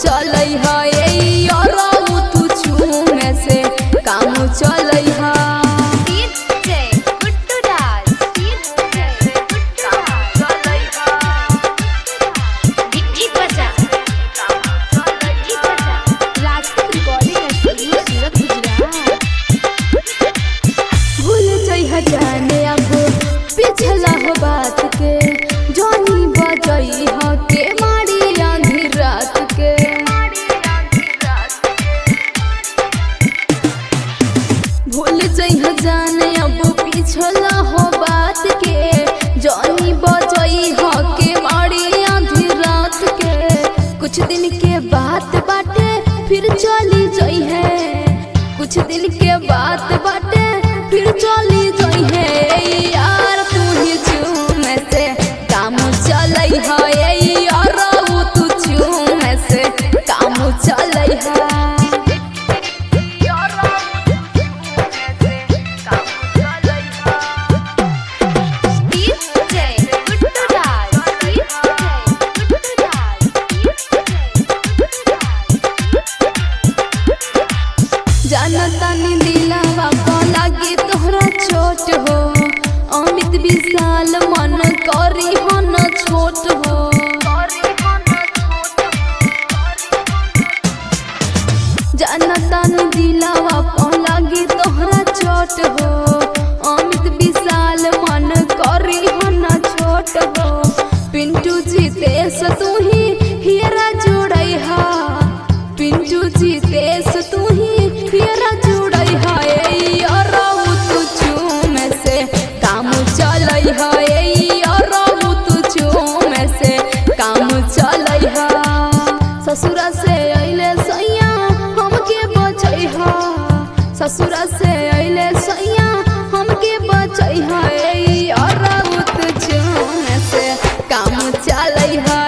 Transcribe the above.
चलै है और तू चूमे से काम चलै है। जाने अब पिछला हो बात के जानी बजई हो के मारी आधी रात के। भूल जइह जाने अब पिछला हो बात के जानी बजई हो के मारी आधी रात के। कुछ दिन के बात बाटे फिर चली जई है, कुछ दिन के बात बाटे फिर चली जई है यार। तू ही चूमे से काम चलै है और तू चूमे से काम चलै है। जानता नी दिलावा को लागे तोहरा छोट हो, अमित विशाल मन करी हो न छोट हो। जानता नी दिलावा को लागे तोहरा छोट हो, अमित विशाल मन करी हो न छोट हो। पिंटू जीतेश तू ही हीरा जोड़ई हा, पिंटू जीतेश तू ही हीरा जोड़ई है और तू चूमे से काम चलै है और तू चूमे से काम चलै है। ससुरा से अइले सैया हमके बचई है, ससुरा से अइले सैया हमके बचई है और तू चूमे से काम चलै है।